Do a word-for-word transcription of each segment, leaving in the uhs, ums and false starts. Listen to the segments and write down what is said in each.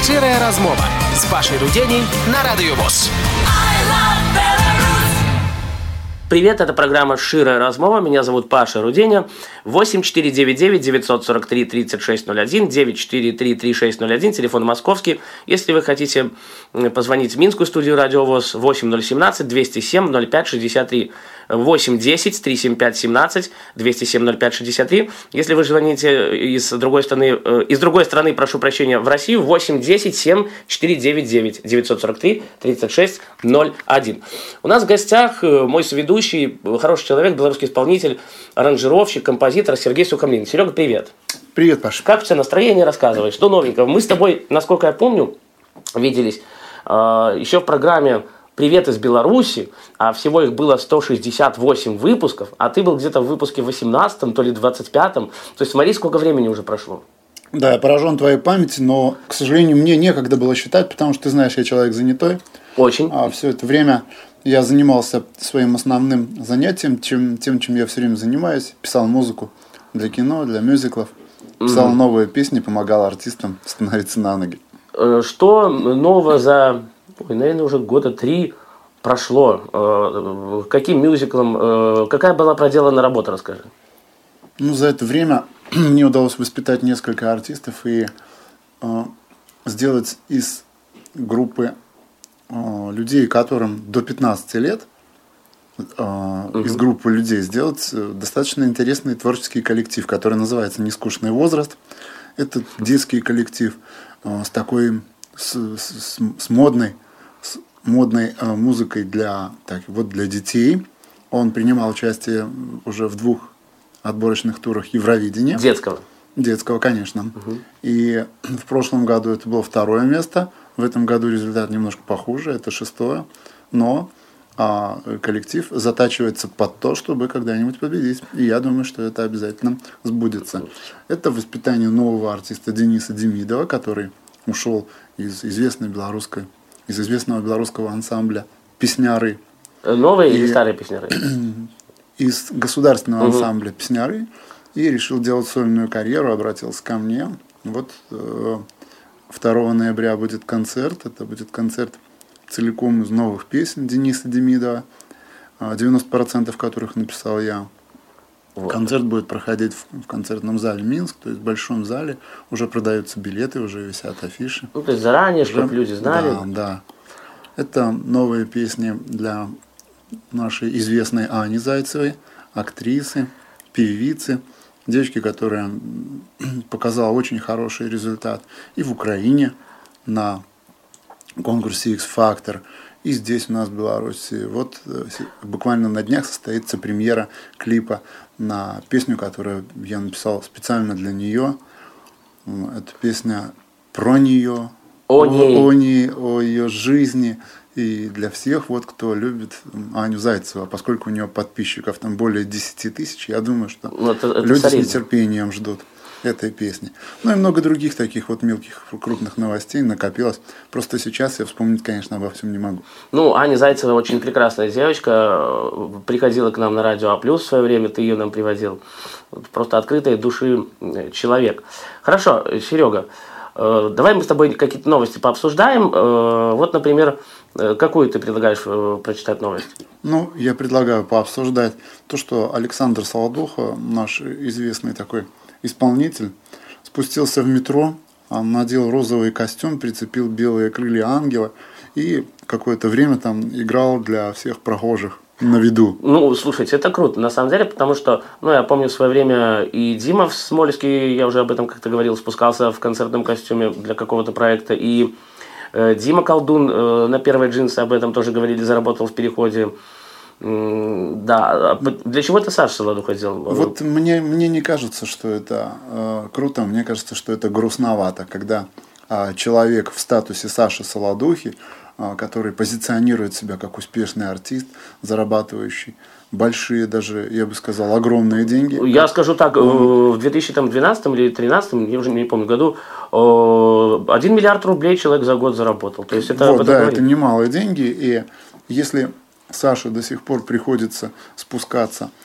Шчирая размова з Пашай Руденей на Радио ВОС. Привет, это программа «Шчирая размова». Меня зовут Паша Руденя. восемь четыре девять девять девятьсот сорок три тридцать шесть ноль один, девять четыре три три шесть ноль один, телефон московский. Если вы хотите позвонить в Минскую студию Радио ВОС, восемь ноль один семь двести семь ноль пять шестьдесят три, восемь десять триста семьдесят пять семнадцать двести семь ноль пять шестьдесят три. Если вы звоните из другой страны, из другой страны, прошу прощения, в Россию, восемь десять семь четыре девять девять девятьсот сорок три тридцать шесть ноль один. У нас в гостях мой соведущий, хороший человек, белорусский исполнитель, аранжировщик, композитор Сергей Сухомлин. Серега, привет. Привет, Паша. Как у тебя настроение? Рассказывай, что новенького? Мы с тобой, насколько я помню, виделись э, еще в программе «Привет из Беларуси», а всего их было сто шестьдесят восемь выпусков, а ты был где-то в выпуске восемнадцатом, то ли двадцать пятом. То есть смотри, сколько времени уже прошло. Да, я поражен твоей памяти, но, к сожалению, мне некогда было считать, потому что, ты знаешь, я человек занятой. Очень. А все это время я занимался своим основным занятием, чем, тем, чем я все время занимаюсь. Писал музыку для кино, для мюзиклов. Писал mm-hmm. новые песни, помогал артистам становиться на ноги. Что нового за, ой, наверное, уже года три прошло? Каким мюзиклом? Какая была проделана работа, расскажи. Ну, за это время мне удалось воспитать несколько артистов и э, сделать из группы э, людей, которым до пятнадцати лет, э, uh-huh. из группы людей сделать достаточно интересный творческий коллектив, который называется «Нескучный возраст». Это детский коллектив э, с такой, с, с, с модной, с модной э, музыкой для, так, вот для детей. Он принимал участие уже в двух отборочных турах Евровидения. Детского. Детского, конечно. Угу. И в прошлом году это было второе место. В этом году результат немножко похуже, это шестое. Но а, коллектив затачивается под то, чтобы когда-нибудь победить. И я думаю, что это обязательно сбудется. Это воспитание нового артиста Дениса Демидова, который ушел из известной белорусской, из известного белорусского ансамбля «Песняры». Новые и... или старые «Песняры»? Из государственного угу. ансамбля «Песняры» и решил делать сольную карьеру, обратился ко мне. Вот э, второго ноября будет концерт. Это будет концерт целиком из новых песен Дениса Демидова, девяносто процентов которых написал я. Вот. Концерт будет проходить в, в концертном зале Минск, то есть в большом зале. Уже продаются билеты, уже висят афиши. Ну, то есть заранее, уже, чтобы люди знали. Да, да. Это новые песни для нашей известной Ани Зайцевой, актрисы, певицы, девочки, которая показала очень хороший результат и в Украине на конкурсе X-Factor, и здесь у нас в Беларуси. Вот буквально на днях состоится премьера клипа на песню, которую я написал специально для нее. Это песня про нее, о, о, ней. о ней, о ее жизни. И для всех, вот, кто любит Аню Зайцеву, поскольку у нее подписчиков там более десяти тысяч, я думаю, что ну, это, это люди солидно. С нетерпением ждут этой песни. Ну и много других таких вот мелких, крупных новостей накопилось. Просто сейчас я вспомнить, конечно, обо всем не могу. Ну, Аня Зайцева очень прекрасная девочка. Приходила к нам на Радио А плюс в свое время, ты ее нам приводил. Просто открытой души человек. Хорошо, Серега. Давай мы с тобой какие-то новости пообсуждаем. Вот, например, какую ты предлагаешь прочитать новость? Ну, я предлагаю пообсуждать то, что Александр Солодуха, наш известный такой исполнитель, спустился в метро, он надел розовый костюм, прицепил белые крылья ангела и какое-то время там играл для всех прохожих на виду. Ну, слушайте, это круто, на самом деле, потому что, ну, я помню в свое время и Дима Смольский, я уже об этом как-то говорил, спускался в концертном костюме для какого-то проекта, и э, Дима Колдун э, на первые джинсы об этом тоже говорили, заработал в переходе. М- да, для чего это Саша Солодуха сделал? Вот мне, мне не кажется, что это э, круто, мне кажется, что это грустновато, когда э, человек в статусе Саши Солодухи, который позиционирует себя как успешный артист, зарабатывающий большие, даже, я бы сказал, огромные деньги. Я скажу так, он... в две тысячи двенадцатом или две тысячи тринадцатом, я уже не помню, году, один миллиард рублей человек за год заработал. То есть это, вот, да, говорит. Это немалые деньги, и если Саше до сих пор приходится спускаться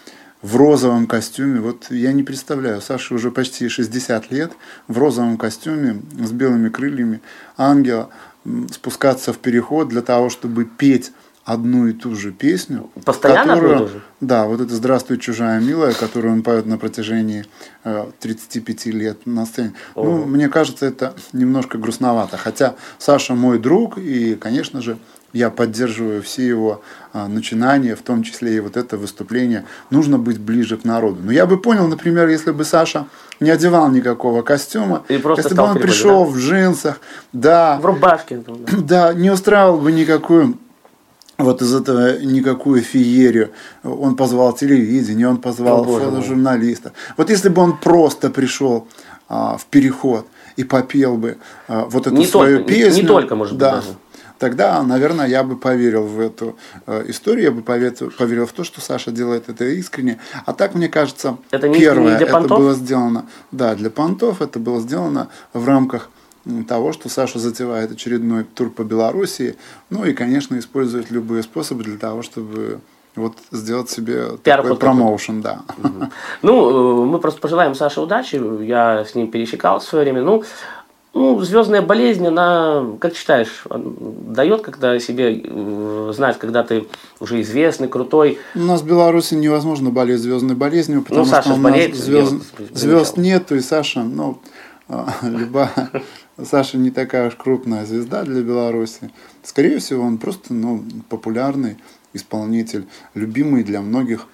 в розовом костюме. Вот я не представляю, Саше уже почти шестьдесят лет, в розовом костюме с белыми крыльями ангела спускаться в переход для того, чтобы петь одну и ту же песню. Постоянно которую, одну и ту же? Да, вот это «Здравствуй, чужая милая», которую он поет на протяжении э, тридцати пяти лет на сцене. Ого. Ну, мне кажется, это немножко грустновато. Хотя Саша мой друг, и, конечно же, я поддерживаю все его а, начинания, в том числе и вот это выступление. Нужно быть ближе к народу. Но я бы понял, например, если бы Саша не одевал никакого костюма, и просто если бы он пришел, да, в джинсах, да, в рубашке, да. да, не устраивал бы никакую вот из этого никакую феерию. Он позвал телевидение, он позвал О, фотожурналиста. Вот если бы он просто пришел а, в переход и попел бы а, вот эту не свою только, песню, не, не только, может да, быть, даже. Тогда, наверное, я бы поверил в эту э, историю, я бы поверил, поверил в то, что Саша делает это искренне. А так, мне кажется, это не, первое, не для это понтов? было сделано, да, для понтов, это было сделано в рамках того, что Саша затевает очередной тур по Белоруссии, ну и, конечно, использует любые способы для того, чтобы вот сделать себе Пиар такой промоушен, да. Угу. Ну, мы просто пожелаем Саше удачи, я с ним пересекался в свое время, ну, Ну, звездная болезнь, она, как считаешь, дает когда себе знать, когда ты уже известный, крутой? У нас в Беларуси невозможно болеть звездной болезнью, потому ну, что у нас болеет, звезд, звезд нет, и Саша, ну, любая, Саша не такая уж крупная звезда для Беларуси. Скорее всего, он просто, ну, популярный исполнитель, любимый для многих,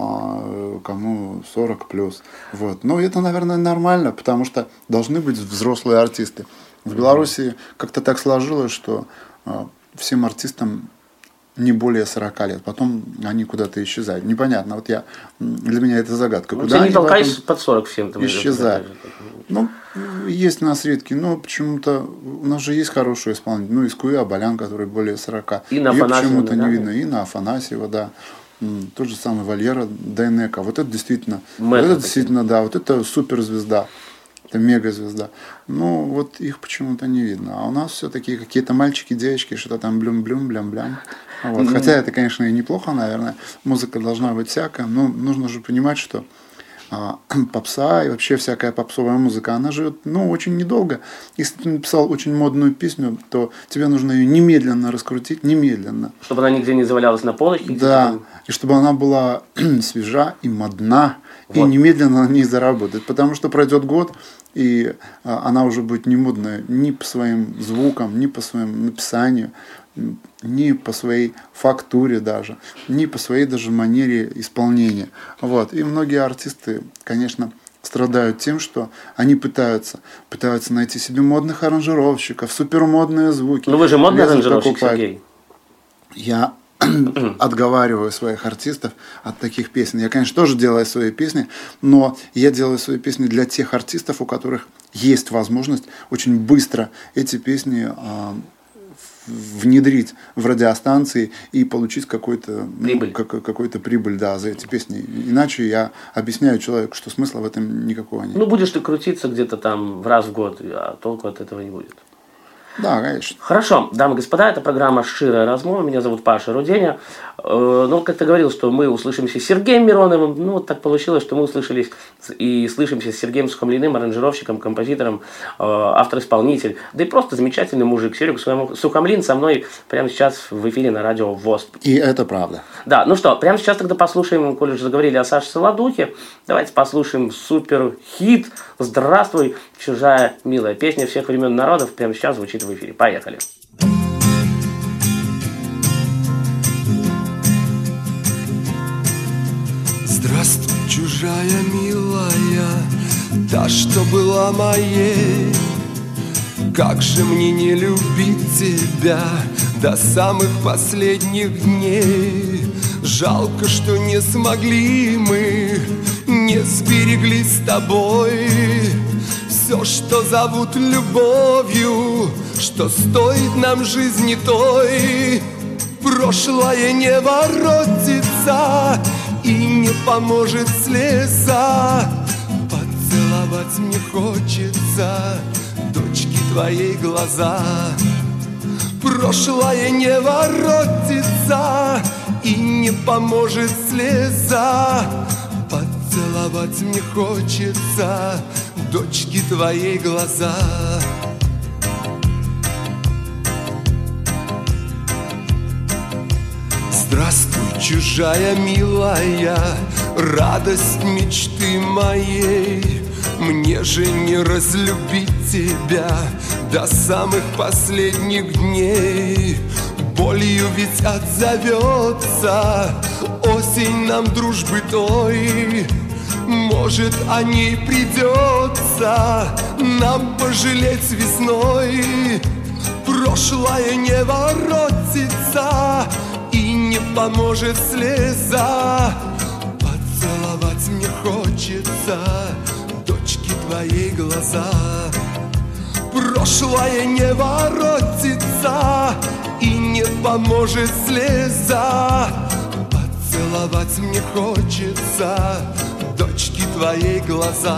кому сорок плюс. Вот. Но это, наверное, нормально, потому что должны быть взрослые артисты. В Беларуси как-то так сложилось, что всем артистам не более сорока лет. Потом они куда-то исчезают. Непонятно. Вот я, для меня это загадка. Ну, куда ты не они толкаешься под сорок всем. Исчезают. Ну, есть у нас редкие, но почему-то у нас же есть хорошие исполнители. Ну, Искуи Абалян, который более сорока. И на Ее Афанасьева, почему-то да? не видно. И на Афанасьева, да. Тот же самый Валера Дайнека. Вот это действительно, вот это действительно, да, вот это суперзвезда. Это мегазвезда. Ну, вот их почему-то не видно. А у нас все-таки какие-то мальчики, девочки, что-то там блюм-блюм, блям-блям. Вот. Mm-hmm. Хотя это, конечно, и неплохо, наверное. Музыка должна быть всякая. Но нужно же понимать, что а, попса и вообще всякая попсовая музыка, она живет, ну, очень недолго. Если ты написал очень модную песню, то тебе нужно ее немедленно раскрутить, немедленно. Чтобы она нигде не завалялась на полочке. Да, и чтобы она была свежа и модна, вот. И немедленно на ней заработать. Потому что пройдет год, и а, она уже будет не модная ни по своим звукам, ни по своему написанию, ни по своей фактуре даже, ни по своей даже манере исполнения. Вот. И многие артисты, конечно, страдают тем, что они пытаются, пытаются найти себе модных аранжировщиков, супермодные звуки. Ну вы же модный аранжировщик, Сергей. Я отговариваю своих артистов от таких песен. Я, конечно, тоже делаю свои песни, но я делаю свои песни для тех артистов, у которых есть возможность очень быстро эти песни а, внедрить в радиостанции и получить какой-то прибыль, ну, как, какой-то прибыль, да, за эти песни. Иначе я объясняю человеку, что смысла в этом никакого нет. Ну, будешь ты крутиться где-то там в раз в год, а толку от этого не будет. Да, конечно. Хорошо, дамы и господа, это программа «Шчирая размова». Меня зовут Паша Руденя. Э, ну, как ты говорил, что мы услышимся с Сергеем Мироновым. Ну, вот так получилось, что мы услышались и слышимся с Сергеем Сухомлиным, аранжировщиком, композитором, э, автор-исполнитель. Да и просто замечательный мужик. Серега Сухомлин со мной прямо сейчас в эфире на радио ВОС. И это правда. Да, ну что, прямо сейчас тогда послушаем, коль уже заговорили о Саше Солодухе, давайте послушаем супер-хит «Здравствуй, чужая милая». Песня всех времен народов прямо сейчас звучит в эфире. Поехали. Здравствуй, чужая милая, та, что была моей. Как же мне не любить тебя до самых последних дней. Жалко, что не смогли мы, не сберегли с тобой все, что зовут любовью, что стоит нам жизни той. Прошлое не воротится и не поможет слеза. Поцеловать мне хочется дочки твоей глаза. Прошлое не воротится и не поможет слеза. Поцеловать мне хочется, дочки, твои глаза. Здравствуй, чужая милая, радость мечты моей. Мне же не разлюбить тебя до самых последних дней. Болью ведь отзовется осень нам дружбы той. Может, о ней придется нам пожалеть весной. Прошлое не воротится и не поможет слеза. Поцеловать мне хочется, дочки, твои глаза. Прошлое не воротится и не поможет слеза. Поцеловать мне хочется, дочки, твои глаза.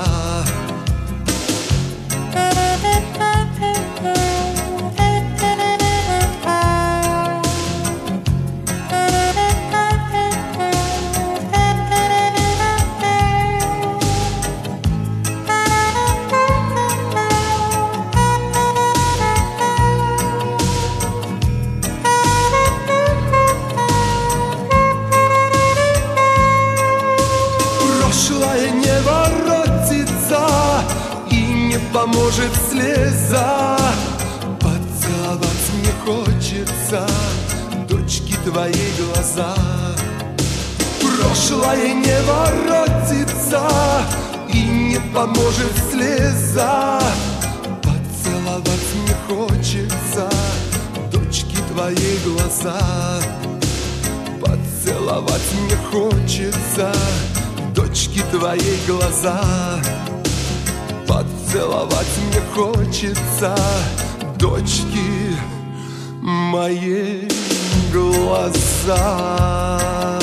Поможет слеза. Поцеловать мне хочется, дочки, твои глаза. Прошлое не воротится и не поможет слеза. Поцеловать мне хочется, дочки, твои глаза. Поцеловать мне хочется, дочки, твои глаза. Поцеловать мне хочется, дочки, мои глаза.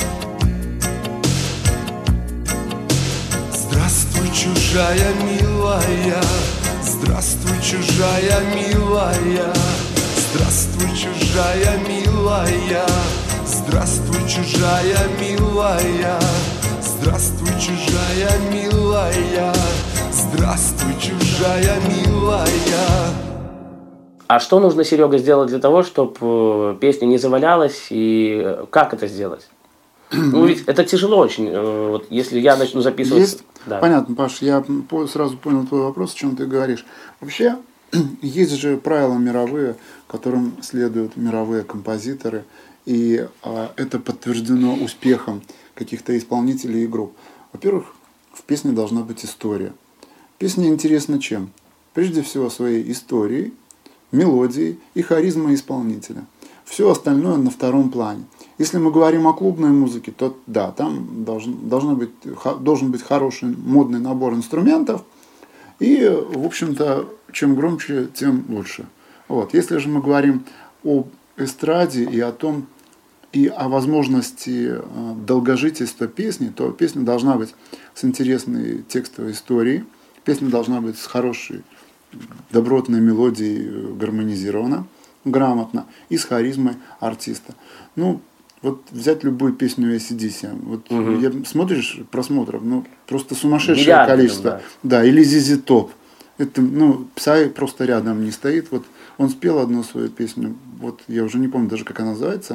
Здравствуй, чужая милая, здравствуй, чужая милая. Здравствуй, чужая милая, здравствуй, чужая милая. Здравствуй, чужая милая. Здравствуй, чужая милая. А что нужно, Серега, сделать для того, чтобы песня не завалялась, и как это сделать? Ну, ведь это тяжело очень. Вот если я начну записывать... Есть? Да. Понятно, Паш, я сразу понял твой вопрос, о чем ты говоришь. Вообще, есть же правила мировые, которым следуют мировые композиторы, и а, это подтверждено успехом каких-то исполнителей и групп. Во-первых, в песне должна быть история. Песня интересна чем? Прежде всего своей историей, мелодией и харизмой исполнителя. Все остальное на втором плане. Если мы говорим о клубной музыке, то да, там должен, должен, быть, должен быть хороший модный набор инструментов. И, в общем-то, чем громче, тем лучше. Вот. Если же мы говорим об эстраде и о том, и о возможности долгожительства песни, то песня должна быть с интересной текстовой историей. Песня должна быть с хорошей, добротной мелодией гармонизирована, грамотно и с харизмой артиста. Ну, вот взять любую песню эй си ди си, вот угу. я, смотришь просмотров, ну, просто сумасшедшее Миллиарды, количество. Да. да, или зет зет Top. Это, ну, Psy просто рядом не стоит. Вот он спел одну свою песню, вот я уже не помню даже, как она называется.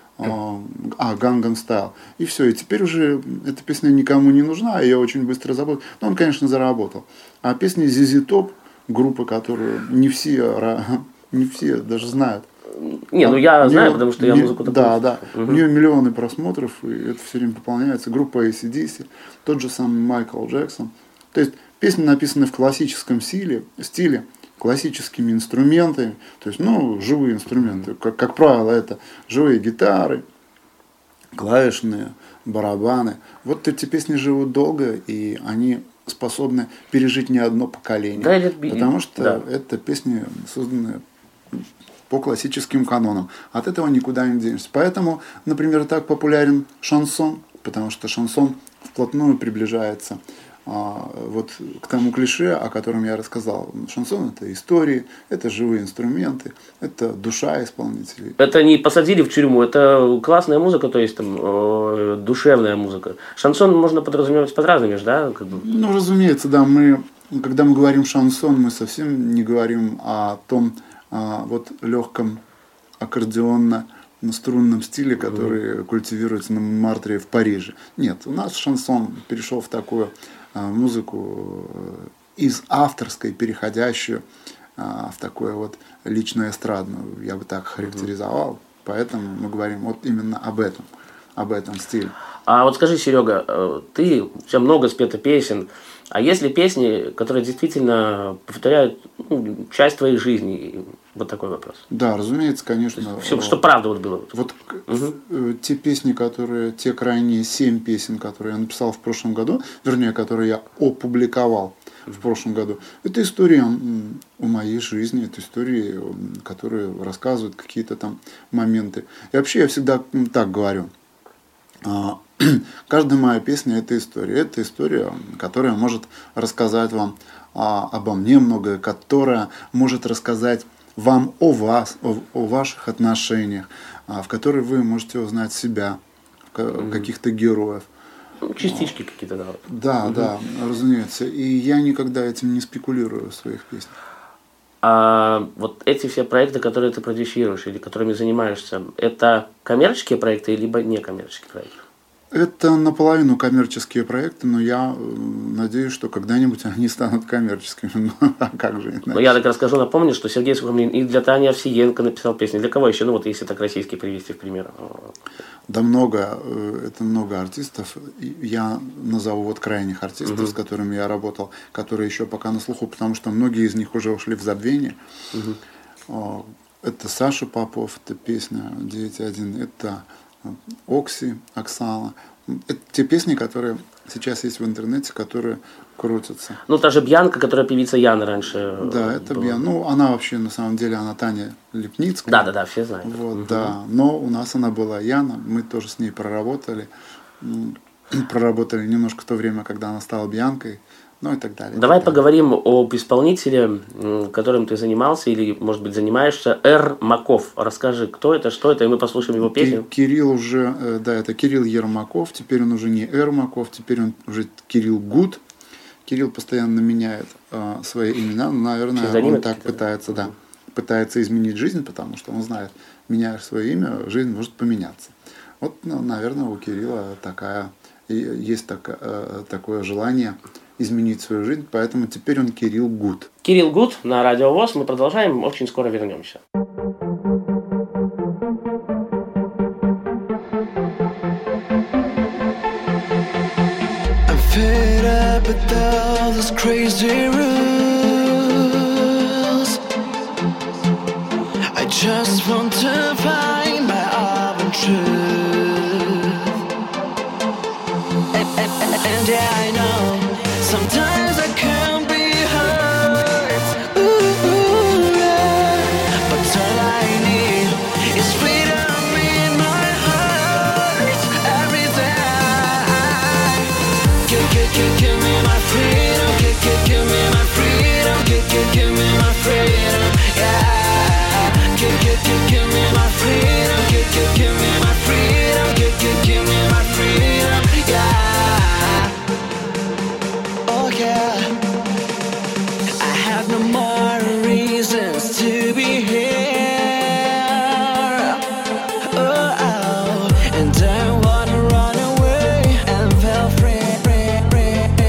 А, Gangnam Style. И все, и теперь уже эта песня никому не нужна, ее очень быстро забудут. Но он, конечно, заработал. А песни зет зет Top, группа, которую не все, не все даже знают. Не, ну я знаю, нее, потому что я музыку такую. Да, да. Угу. У нее миллионы просмотров, и это все время пополняется. Группа эй си ди си, тот же самый Майкл Джексон. То есть песни написаны в классическом стиле, стиле классическими инструментами, то есть, ну, живые инструменты, как, как правило, это живые гитары, клавишные, барабаны. Вот эти песни живут долго, и они способны пережить не одно поколение, да, это, потому что да. это песни, созданные по классическим канонам. От этого никуда не денешься. Поэтому, например, так популярен шансон, потому что шансон вплотную приближается вот к тому клише, о котором я рассказал. Шансон – это истории, это живые инструменты, это душа исполнителей. Это не посадили в тюрьму, это классная музыка, то есть там э, душевная музыка. Шансон можно подразумевать под разными же, да? Как бы. Ну, разумеется, да. Мы, когда мы говорим шансон, мы совсем не говорим о том а, вот легком аккордеонно-струнном стиле, который mm-hmm. культивируется на Монмартре в Париже. Нет, у нас шансон перешел в такую музыку из авторской, переходящую а, в такую вот личную эстрадную, я бы так характеризовал. Mm-hmm. Поэтому мы говорим вот именно об этом, об этом стиле. А вот скажи, Серега, ты, у тебя много спето песен, а есть ли песни, которые действительно повторяют ну, часть твоей жизни? Вот такой вопрос. Да, разумеется, конечно. Все, что правда вот было. Вот угу. те песни, которые, те крайние семь песен, которые я написал в прошлом году, вернее, которые я опубликовал в прошлом году, это история о моей жизни, это истории, которые рассказывают какие-то там моменты. И вообще я всегда так говорю. Каждая моя песня – это история. Это история, которая может рассказать вам а, обо мне многое, которая может рассказать вам о вас, о, о ваших отношениях, а, в которой вы можете узнать себя, mm-hmm. каких-то героев. Частички какие-то, да. Да, mm-hmm. да, разумеется. И я никогда этим не спекулирую в своих песнях. А вот эти все проекты, которые ты продюсируешь или которыми занимаешься, это коммерческие проекты, либо некоммерческие проекты? Это наполовину коммерческие проекты, но я надеюсь, что когда-нибудь они станут коммерческими. Ну, а как же иначе? Ну, я так расскажу, напомню, что Сергей Сухомлин и для Тани Овсиенко написал песни. Для кого еще? Ну, вот если так российский привести в пример. Да много, это много артистов. Я назову вот крайних артистов, угу. с которыми я работал, которые еще пока на слуху, потому что многие из них уже ушли в забвение. Угу. Это Саша Попов, это песня девять один, это Окси, Оксана. Это те песни, которые сейчас есть в интернете, которые крутятся. Ну, та же Бьянка, которая певица Яна раньше. Да, это Бьянка. Ну, она вообще, на самом деле, она Таня Лепницкая. Да, да, да, все знают. Вот, угу. да. Но у нас она была Яна, мы тоже с ней проработали. Проработали немножко в то время, когда она стала Бьянкой. Ну и так далее. Давай так поговорим далее. Об исполнителе, которым ты занимался или, может быть, занимаешься, Ермаков. Расскажи, кто это, что это, и мы послушаем его песню. Кирилл уже, да, это Кирилл Ермаков, теперь он уже не Ермаков, теперь он уже Кирилл Гуд. Кирилл постоянно меняет а, свои имена, но, наверное, Псевдонимы он так пытается, да, пытается изменить жизнь, потому что он знает, меняешь свое имя, жизнь может поменяться. Вот, ну, наверное, у Кирилла такая, есть так, такое желание изменить свою жизнь, поэтому теперь он Кирилл Гуд. Кирилл Гуд на Радио ВОС. Мы продолжаем, очень скоро вернемся. I'm fed up with all those crazy rules. I just want to find my own truth. And, and, and, and yeah, I know sometimes I can be hurt, ooh, ooh, yeah. But all I need is freedom in my heart. Every day, give, give, give, give me my freedom, give, give, give me my freedom, give, give, give me my freedom, yeah. Give, give, give, give me my freedom, give, give, give me my freedom, give, give, give me my freedom, yeah. I have no more reasons to be here. Oh, oh. And I wanna run away and feel free, free, free.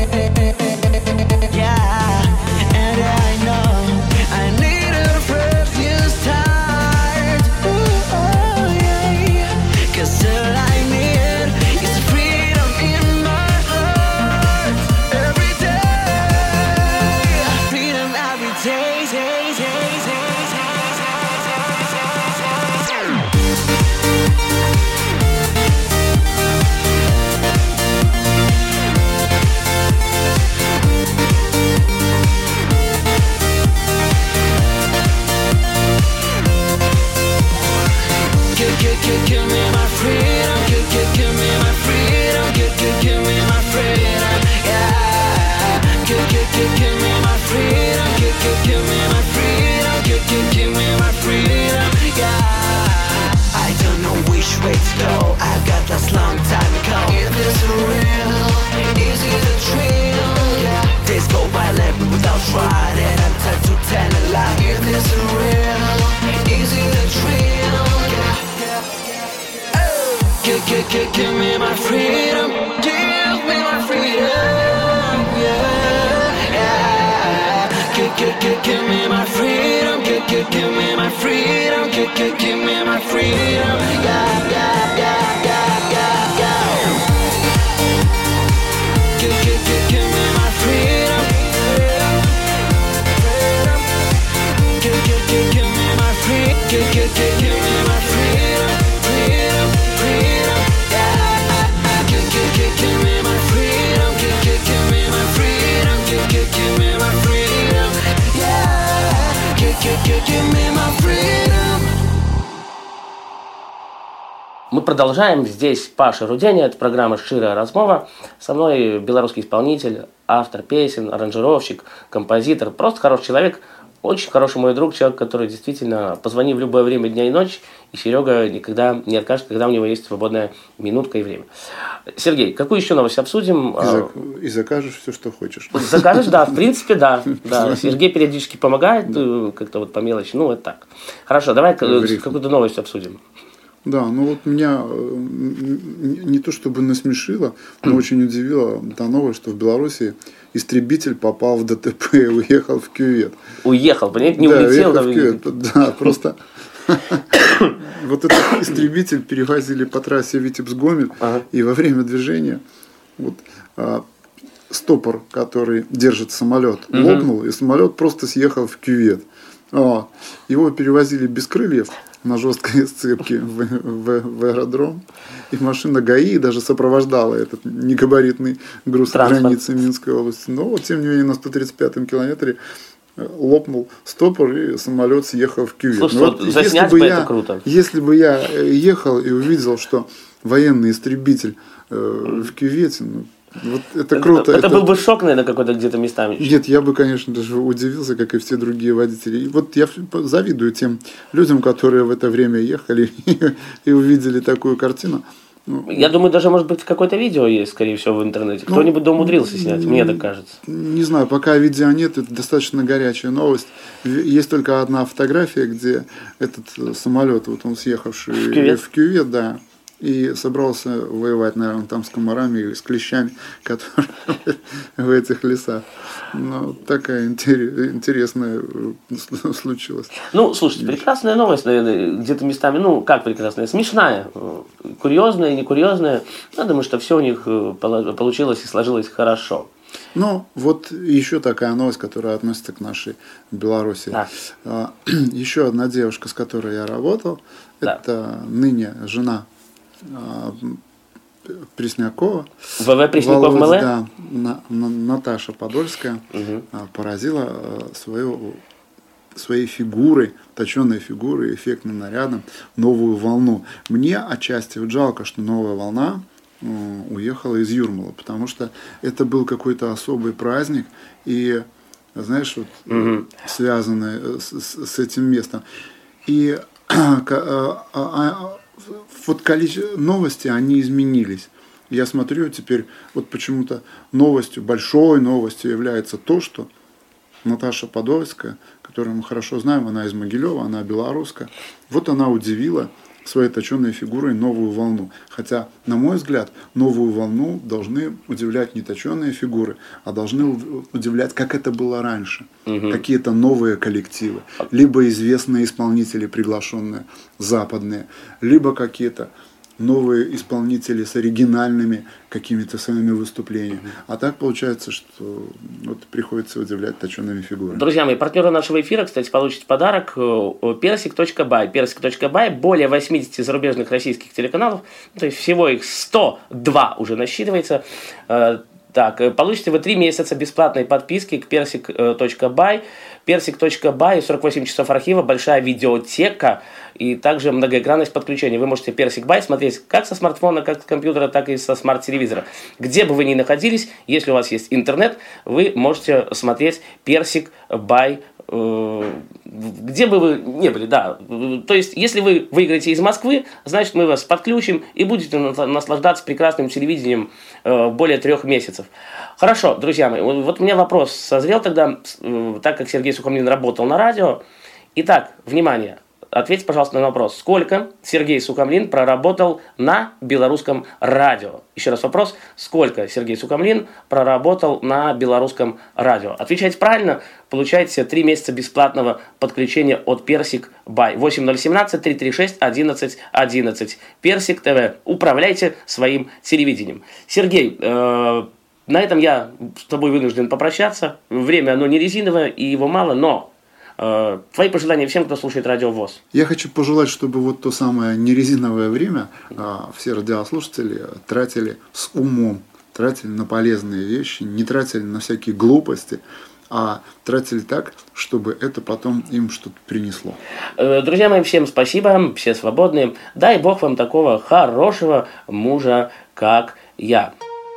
freedom, give, give, give me my freedom. Yeah, yeah, yeah, yeah, yeah, yeah. Give, give, give, give me my freedom. Freedom. Give, give, give, give me my freedom. Give, give, give, give me my freedom. Freedom, freedom. Yeah. Give, give, give, give me my freedom. Give, give, give me my freedom. Give, give, give me my freedom. Yeah. Give, give, give, give me my freedom. Мы продолжаем. Здесь Паша Руденя, это программа «Шчырая размова». Со мной белорусский исполнитель, автор песен, аранжировщик, композитор, просто хороший человек, очень хороший мой друг, человек, который действительно позвони в любое время дня и ночи, и Серега никогда не откажет, когда у него есть свободная минутка и время. Сергей, какую еще новость обсудим? И, зак... и закажешь все, что хочешь. Закажешь, да, в принципе, да. да. Сергей периодически помогает, как-то вот по мелочи, ну, это так. Хорошо, давай какую-то новость обсудим. Да, ну вот меня не то чтобы насмешило, но очень удивило та новость, что в Беларуси истребитель попал в ДТП и уехал в кювет. Уехал, понимаете, не да, улетел. Да, в кювет, да, просто вот этот истребитель перевозили по трассе Витебск-Гомель, и во время движения вот стопор, который держит самолет, лопнул, и самолет просто съехал в кювет. Его перевозили без крыльев на жесткой сцепке в, в, в аэродром. И машина ГАИ даже сопровождала этот негабаритный груз с границы Минской области. Но вот, тем не менее, на сто тридцать пятом километре лопнул стопор, и самолет съехал в кювет. Слушай, вот, вот заснять бы я, это круто. Если бы я ехал и увидел, что военный истребитель э, в кювете, ну, вот это круто. Это, это, это был бы шок, наверное, какой-то где-то местами. Нет, я бы, конечно, даже удивился, как и все другие водители. И вот я завидую тем людям, которые в это время ехали и, и увидели такую картину. Я думаю, даже, может быть, какое-то видео есть, скорее всего, в интернете. Кто-нибудь да умудрился снять, мне так кажется. Не знаю, пока видео нет, это достаточно горячая новость. Есть только одна фотография, где этот самолет, вот он съехавший в кювет, в кювет да, и собрался воевать, наверное, там с комарами или с клещами, которые в этих лесах. Ну, такая интересная случилась. Ну, слушайте, прекрасная новость, наверное, где-то местами, ну, как прекрасная, смешная, курьезная, не курьезная. Я думаю, что все у них получилось и сложилось хорошо. Ну, вот еще такая новость, которая относится к нашей Беларуси. Да. Еще одна девушка, с которой я работал, да. Это ныне жена Преснякова. ВВ Пресняков МЛ? Да, на, на, Наташа Подольская угу. поразила свою, своей фигурой, точеной фигурой, эффектным нарядом новую волну. Мне отчасти вот жалко, что новая волна уехала из Юрмалы, потому что это был какой-то особый праздник, и, знаешь, вот угу. связанный с, с, с этим местом. И вот количество новости, они изменились. Я смотрю теперь, вот почему-то новостью, большой новостью является то, что Наташа Подольская, которую мы хорошо знаем, она из Могилева, она белоруска, вот она удивила своей точеной фигурой новую волну. Хотя, на мой взгляд, новую волну должны удивлять не точеные фигуры, а должны удивлять, как это было раньше. Угу. Какие-то новые коллективы, либо известные исполнители, приглашенные западные, либо какие-то новые исполнители с оригинальными какими-то своими выступлениями. А так получается, что вот приходится удивлять точеными фигурами. Друзья мои, партнеры нашего эфира, кстати, получите подарок персик точка бай. персик точка бай, более восемьдесят зарубежных российских телеканалов, то есть всего их сто два уже насчитывается. Так, получите вы три месяца бесплатной подписки к персик точка бай. персик точка бай, сорок восемь часов архива, большая видеотека и также многоэкранность подключения. Вы можете Персик Бай смотреть как со смартфона, как с компьютера, так и со смарт-телевизора. Где бы вы ни находились, если у вас есть интернет, вы можете смотреть Персик Бай, где бы вы не были, да. То есть, если вы выиграете из Москвы, значит, мы вас подключим и будете наслаждаться прекрасным телевидением более трех месяцев. Хорошо, друзья мои, вот у меня вопрос созрел тогда, так как Сергей Сухомлин работал на радио. Итак, внимание, ответьте, пожалуйста, на вопрос. Сколько Сергей Сухомлин проработал на белорусском радио? Еще раз вопрос. Сколько Сергей Сухомлин проработал на белорусском радио? Отвечайте правильно, получаете три месяца бесплатного подключения от Персик Бай. восемь ноль один семь три три шесть одиннадцать одиннадцать. Персик ТВ. Управляйте своим телевидением. Сергей, э, на этом я с тобой вынужден попрощаться. Время, оно не резиновое, и его мало, но э, твои пожелания всем, кто слушает Радио ВОС. Я хочу пожелать, чтобы вот то самое нерезиновое время а, все радиослушатели тратили с умом, тратили на полезные вещи, не тратили на всякие глупости, а тратили так, чтобы это потом им что-то принесло. Друзья мои, всем спасибо, все свободные. Дай Бог вам такого хорошего мужа, как я.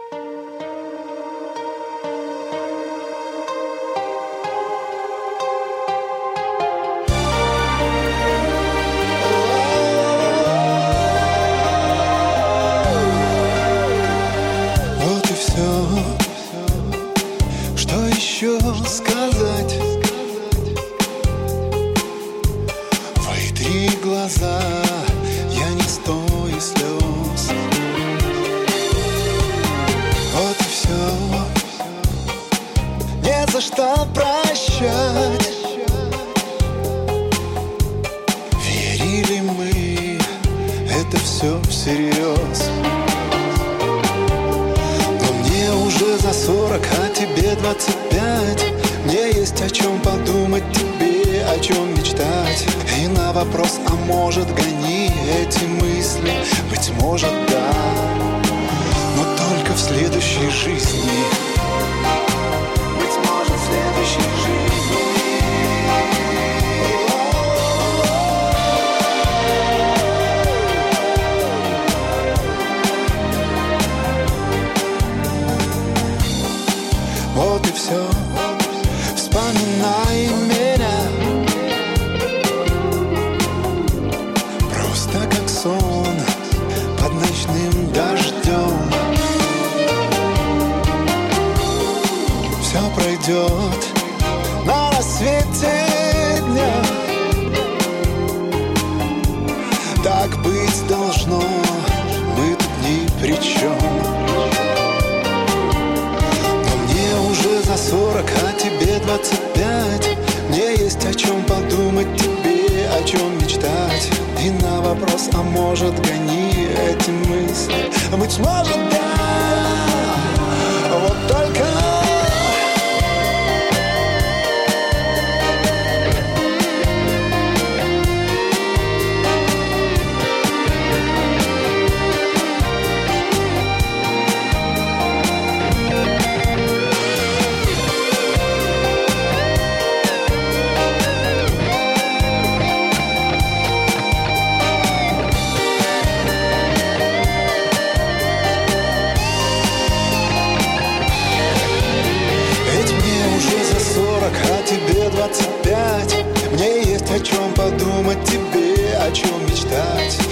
Вот и все, что еще сказать. Вытри глаза, я не стою слез. Вот и все, не за что прощать. Верили мы, это все всерьез. Уже за сорок, а тебе двадцать пять. Мне есть о чем подумать, тебе о чем мечтать. И на вопрос, а может, гони эти мысли. Быть может, да, но только в следующей жизни. Быть может, в следующей жизни. Вот и все, вспоминай меня. Просто как сон под ночным дождем. Все пройдет на рассвете дня. Так быть должно, мы тут ни при чем. За сорок, а тебе двадцать пять. Мне есть о чем подумать, тебе о чем мечтать. И на вопрос, а может, гони эти мысли. Быть может, да, вот только а тебе двадцать пять. Мне есть о чем подумать, тебе о чем мечтать.